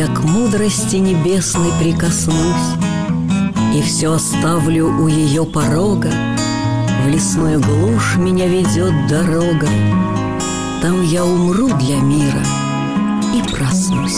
я к мудрости небесной прикоснусь и все оставлю у ее порога. В лесную глушь меня ведет дорога, там я умру для мира и проснусь.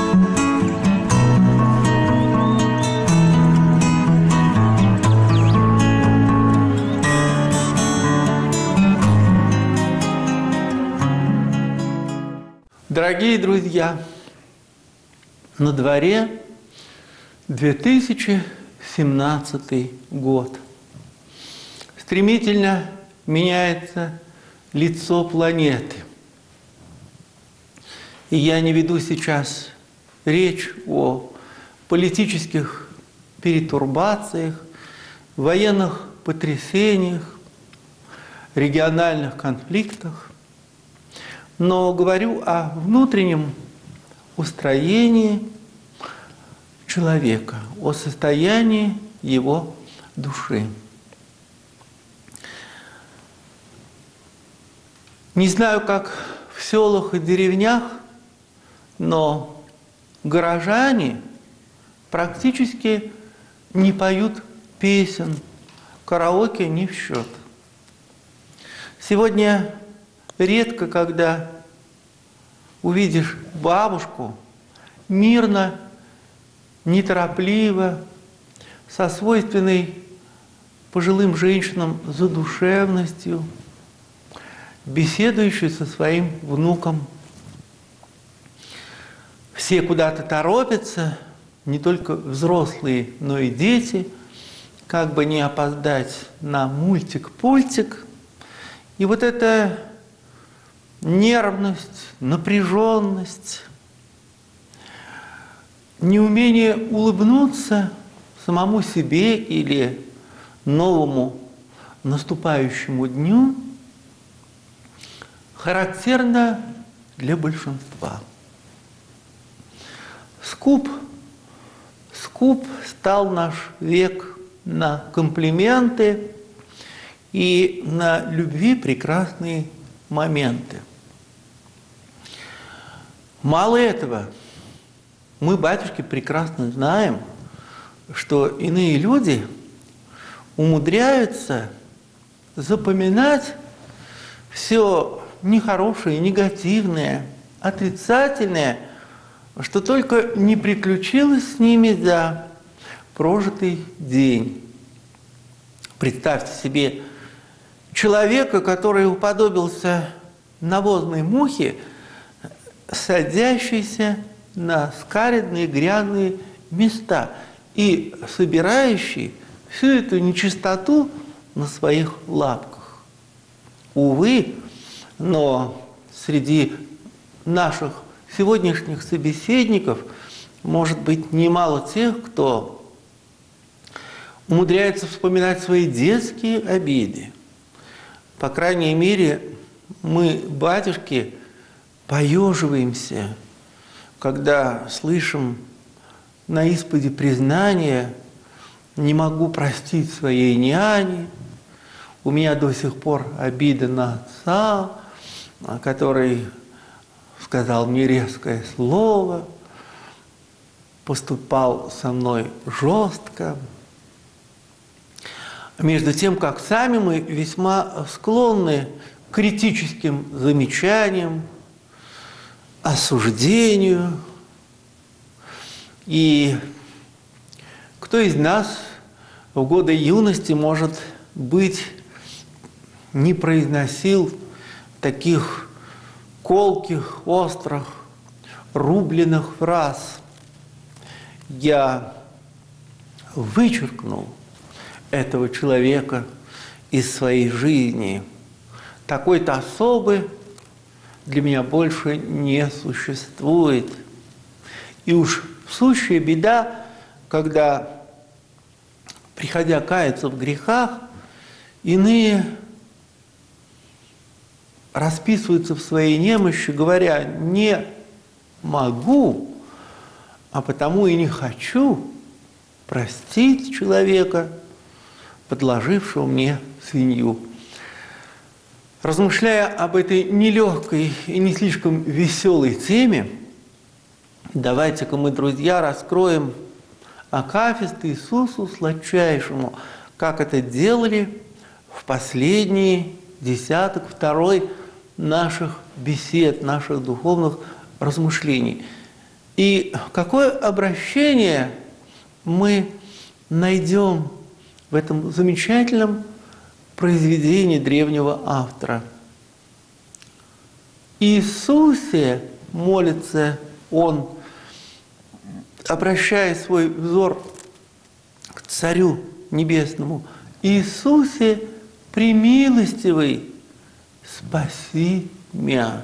Дорогие друзья, на дворе 2017 год. Стремительно меняется лицо планеты. И я не веду сейчас речь о политических перетурбациях, военных потрясениях, региональных конфликтах, но говорю о внутреннем устроении человека, о состоянии его души. Не знаю, как в селах и деревнях, но горожане практически не поют песен, караоке не в счет. Сегодня редко, когда увидишь бабушку мирно, неторопливо, со свойственной пожилым женщинам задушевностью, беседующую со своим внуком. Все куда-то торопятся, не только взрослые, но и дети, как бы не опоздать на мультик-пультик. И вот эта нервность, напряженность, неумение улыбнуться самому себе или новому наступающему дню характерно для большинства. Скуп стал наш век на комплименты и на любви прекрасные моменты. Мало этого, мы, батюшки, прекрасно знаем, что иные люди умудряются запоминать все нехорошее, негативное, отрицательное, что только не приключилось с ними за прожитый день. Представьте себе человека, который уподобился навозной мухе, садящейся на скаредные грязные места и собирающий всю эту нечистоту на своих лапках. Увы, но среди наших сегодняшних собеседников может быть немало тех, кто умудряется вспоминать свои детские обиды. По крайней мере, мы, батюшки, поеживаемся, когда слышим на исповеди признания: «Не могу простить своей няне, у меня до сих пор обида на отца, который сказал мне резкое слово, поступал со мной жестко». Между тем, как сами мы весьма склонны к критическим замечаниям, осуждению. И кто из нас в годы юности, может быть, не произносил таких колких, острых, рубленых фраз: «Я вычеркнул этого человека из своей жизни. Такой-то особы для меня больше не существует». И уж сущая беда, когда, приходя каяться в грехах, иные расписываются в своей немощи, говоря: «Не могу, а потому и не хочу простить человека, подложившего мне свинью». Размышляя об этой нелегкой и не слишком веселой теме, Давайте-ка мы, друзья, раскроем акафист Иисусу Сладчайшему, как это делали в последний десяток, второй наших бесед, наших духовных размышлений. И какое обращение мы найдем в этом замечательном произведении древнего автора. Иисусе молится он, обращая свой взор к Царю Небесному. Иисусе, премилостивый, спаси меня.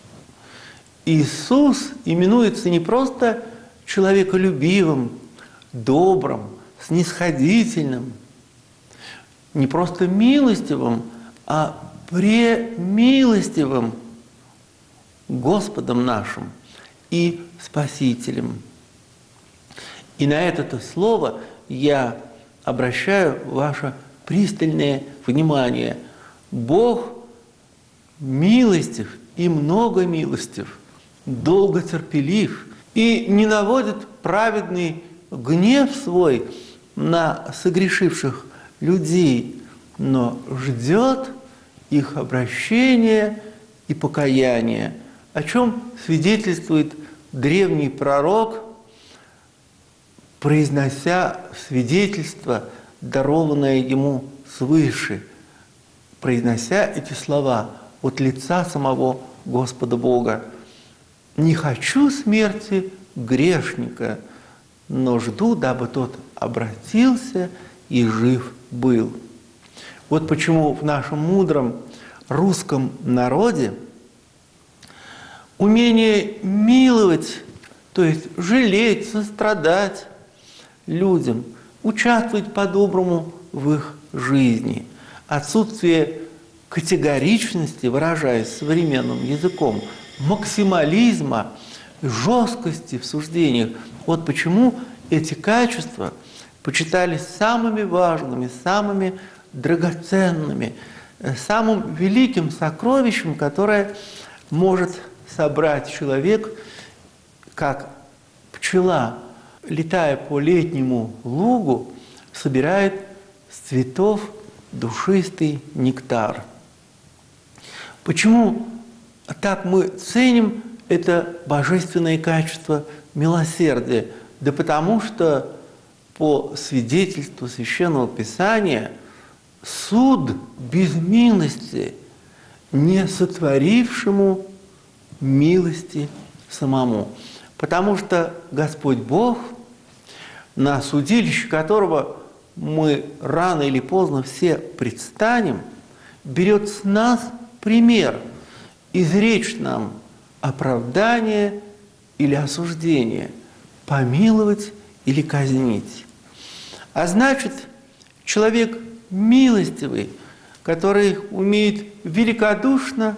Иисус именуется не просто человеколюбивым, добрым, снисходительным, не просто милостивым, а премилостивым Господом нашим и Спасителем. И на это слово я обращаю ваше пристальное внимание. Бог милостив и много милостив, долготерпелив и не наводит праведный гнев свой на согрешивших людей, но ждет их обращения и покаяния, о чем свидетельствует древний пророк, произнося свидетельство, дарованное ему свыше, произнося эти слова от лица самого Господа Бога. «Не хочу смерти грешника, но жду, дабы тот обратился и жив был». Вот почему в нашем мудром русском народе умение миловать, то есть жалеть, сострадать людям, участвовать по-доброму в их жизни, отсутствие категоричности, выражаясь современным языком, максимализма, жесткости в суждениях. Вот почему эти качества почитались самыми важными, самыми драгоценными, самым великим сокровищем, которое может собрать человек, как пчела, летая по летнему лугу, собирает с цветов душистый нектар. Почему так мы ценим это божественное качество милосердия? Да потому что по свидетельству Священного Писания суд без милости, не сотворившему милости самому. Потому что Господь Бог, на судилище которого мы рано или поздно все предстанем, берет с нас пример, изречь нам оправдание или осуждение, помиловать или казнить. А значит, человек милостивый, который умеет великодушно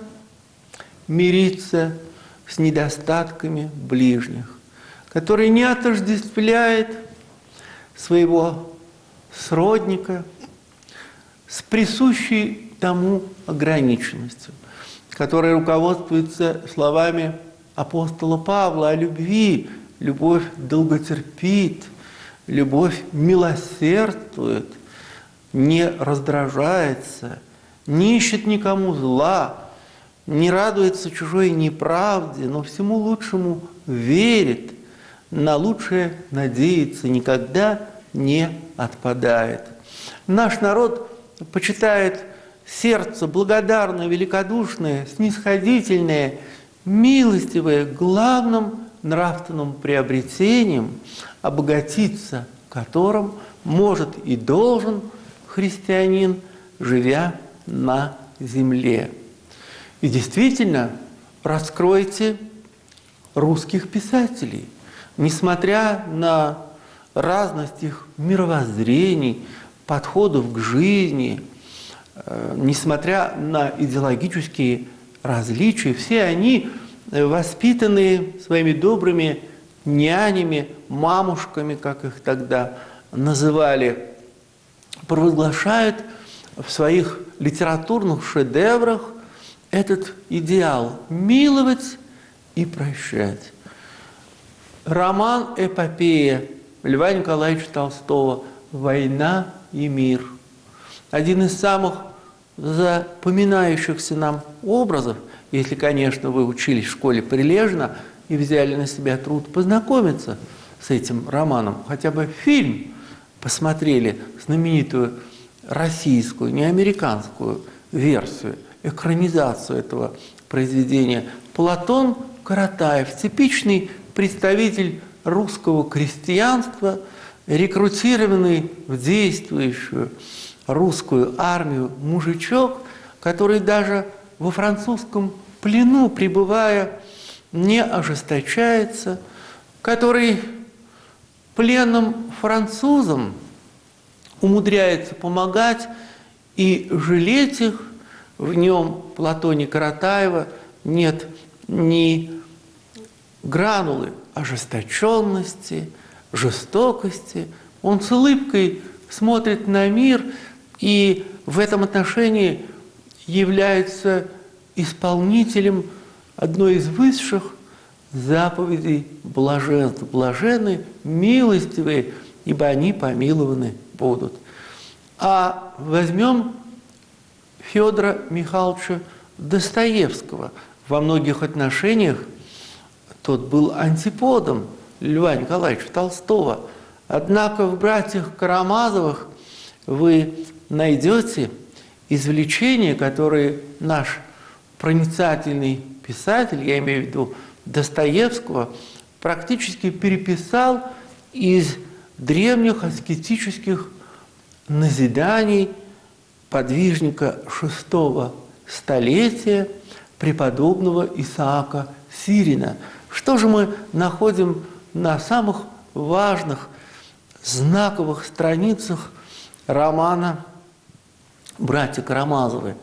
мириться с недостатками ближних, который не отождествляет своего сродника с присущей тому ограниченностью, который руководствуется словами апостола Павла о любви. Любовь долготерпит, любовь милосердствует, не раздражается, не ищет никому зла, не радуется чужой неправде, но всему лучшему верит, на лучшее надеется, никогда не отпадает. Наш народ почитает сердце благодарное, великодушное, снисходительное, милостивое главным нравственным приобретением, обогатиться которым может и должен христианин, живя на земле. И действительно, раскройте русских писателей. Несмотря на разность их мировоззрений, подходов к жизни, несмотря на идеологические различия, все они, воспитанные своими добрыми нянями, мамушками, как их тогда называли, провозглашают в своих литературных шедеврах этот идеал – миловать и прощать. роман-эпопея Льва Николаевича Толстого «Война и мир». Один из самых запоминающихся нам образов, если, конечно, вы учились в школе прилежно и взяли на себя труд познакомиться с этим романом, хотя бы фильм посмотрели, знаменитую российскую, не американскую версию, экранизацию этого произведения. Платон Каратаев, типичный представитель русского крестьянства, рекрутированный в действующую русскую армию мужичок, который даже во французском плену, пребывая, не ожесточается, который пленным французам умудряется помогать и жалеть их. В нем, Платоне Каратаева, нет ни гранулы ожесточенности, жестокости. Он с улыбкой смотрит на мир и в этом отношении является исполнителем одной из высших заповедей блаженства. Блаженны милостивые, ибо они помилованы будут. А возьмем Федора Михайловича Достоевского. Во многих отношениях тот был антиподом Льва Николаевича Толстого. Однако в «Братьях Карамазовых» вы найдете извлечения, которые наш проницательный писатель, я имею в виду Достоевского, практически переписал из древних аскетических назиданий подвижника VI столетия преподобного Исаака Сирина. Что же мы находим на самых важных, знаковых страницах романа «Братья Карамазовы»?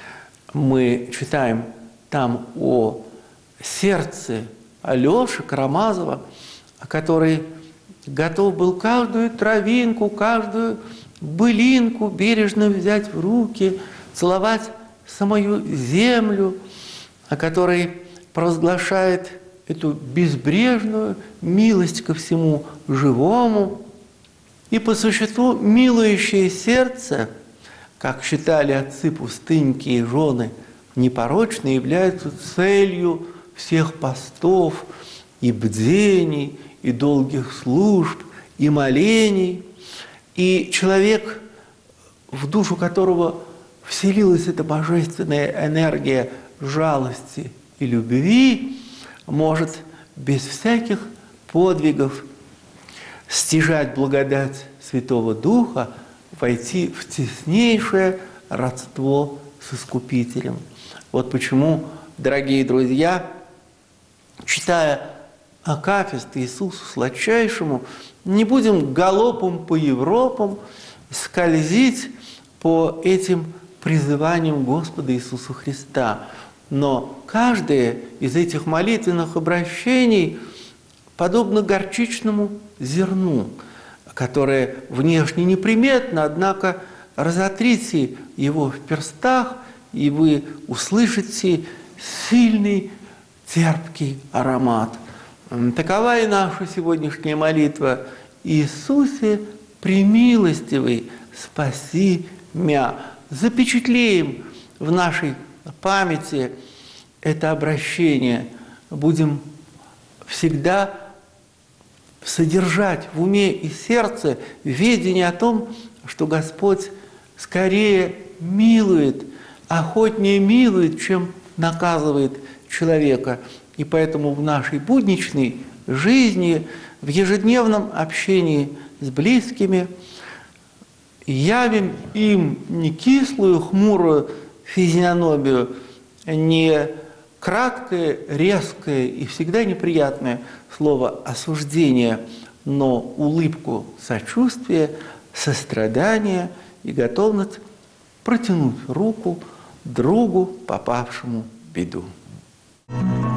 Мы читаем там о сердце Алёши Карамазова, который готов был каждую травинку, каждую былинку бережно взять в руки, целовать самую землю, а который провозглашает эту безбрежную милость ко всему живому. И по существу милующее сердце, как считали отцы-пустынники и жены непорочные, являются целью всех постов и бдений, и долгих служб, и молений. И человек, в душу которого вселилась эта божественная энергия жалости и любви, может без всяких подвигов стяжать благодать Святого Духа, войти в теснейшее родство с Искупителем. Вот почему, дорогие друзья, читая акафист Иисусу Сладчайшему, не будем галопом по Европам скользить по этим призываниям Господа Иисуса Христа. Но каждое из этих молитвенных обращений подобно горчичному зерну, которое внешне неприметно, однако разотрите его в перстах, и вы услышите сильный терпкий аромат. Такова и наша сегодняшняя молитва. «Иисусе, премилостивый, спаси мя». Запечатлеем в нашей памяти это обращение. Будем всегда содержать в уме и сердце ведение о том, что Господь скорее милует, охотнее милует, чем наказывает человека. И поэтому в нашей будничной жизни, в ежедневном общении с близкими явим им не кислую, хмурую физиономию, не краткое, резкое и всегда неприятное слово осуждения, но улыбку сочувствия, сострадания и готовность протянуть руку другу, попавшему в беду.